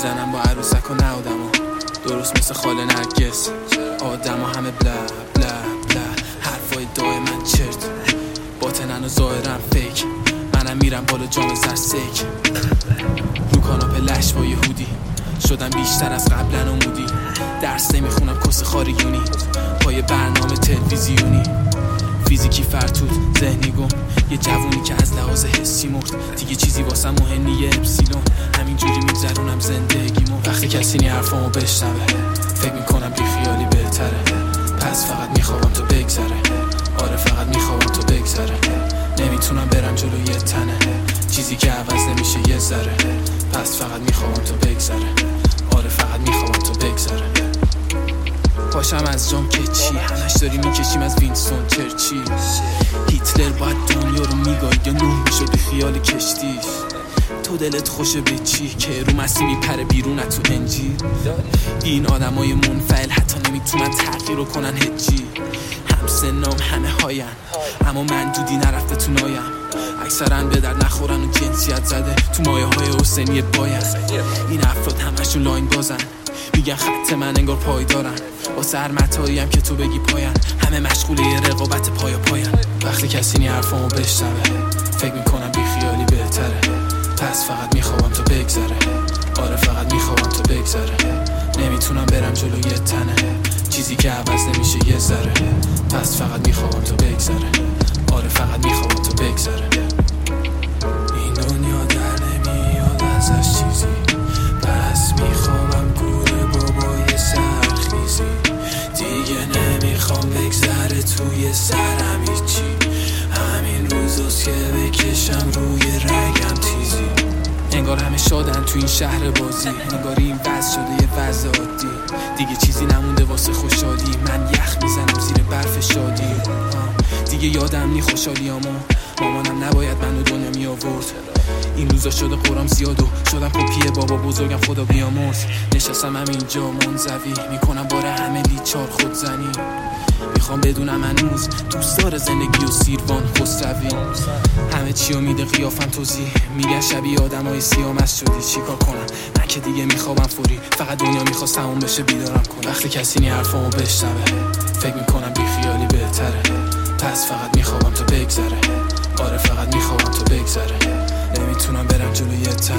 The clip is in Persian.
میزنم با عروسک و نه آدما، درست مثل خاله نرگس. آدما همه بلا بلا بلا، حرفای دائما چرت، باطنن و ظاهرم فیک. منم میرم بالا جام زر سیک، رو کاناپه لش با یهودی، شدم بیشتر از قبلا عمودی. درس نمیخونم کس خاریونی، پای برنامه تلویزیونی. فیزیکی فرتود ذهنی گم، یه جوونی که از لحاظ حسی مرد. دیگه چیزی واسم مهم نیه اپسیلون، همینجوری میگذرونم زندگیمو. وقتی کسی نی حرفامو بشنوه فکر میکنم بی خیالی بهتره. پس فقط میخوام تو بگذره، آره فقط میخوام تو بگذره. نمیتونم برم جلو یه تنه، چیزی که عوض نمیشه یه ذره. پس فقط میخوام تو بگذره، آره فقط میخوام تو بگذره. پاشم از جام که چی، همش داری میکشیم از وینستون چرچیل. هیتلر باید دنیا رو میگاید یا نوح میشد به خیال کشتیش. تو دلت خوشه به چی که رو مسیح میپره بیرون از تو انجیل. این آدمای منفعل حتی نمیتونن تغییر رو کنن هجی. هم سنام همه هاین، اما من دودی نرفته تو نایم. اکثرا به درد نخورن و جنسیت زده تو مایه های حسینی باین. این افراد همشون لاین بازن، میگن خط من انگار پای دارن. واسه هر متاعی هم که تو بگی پاین، همه مشغوله رقابت پایا پاین. وقتی کسی نی حرفامو بشنوه فکر میکنم بی خیالی بهتره. پس فقط میخوام تو بگذره، آره فقط میخوام تو بگذره. نمیتونم برم جلو یه تنه، چیزی که عوض نمیشه یه ذره. پس فقط میخوام تو بگذره، آره فقط میخوام تو بگذره. این دنیا در نمیاد ازش چیزی، پس میخوام گوره بابای سرخیزی. دیگه نمیخوام بگذره توی سرم هیچی، همین روزاست که بکشم روی رگم تیزی. انگار همه شادن تو این شهر بازی، انگار این وضع شده یه وضع عادی. دیگه چیزی نمونده واسه خوشحالی، من یخ میزنم زیر برف شادی. دیگه یادم نی خوشحالیامو، مامانم نباید منو دنیا می آورد. این روزا شده قرام زیاد و شدم کپی بابا بزرگم خدا بیامرز. نشستم همینجا منزوی میکنم باره همه لیچار خودزنی. میخوام بدونم هنوز دوست داره زندگی و سیروان خسروی. همه چیو میده قیافم توضیح، میگن شبیه آدمای سیامست شدی. چیکار کنم من که دیگه میخوابم فوری، فقط دنیا میخواست همون بشه بیدارم کنه. وقتی کسی نی حرفامو بشنوه فکر میکنم بی خیالی بهتره. پس فقط میخوام تو بگذره، آره فقط میخوام تو بگذره. نمیتونم برم جلو یه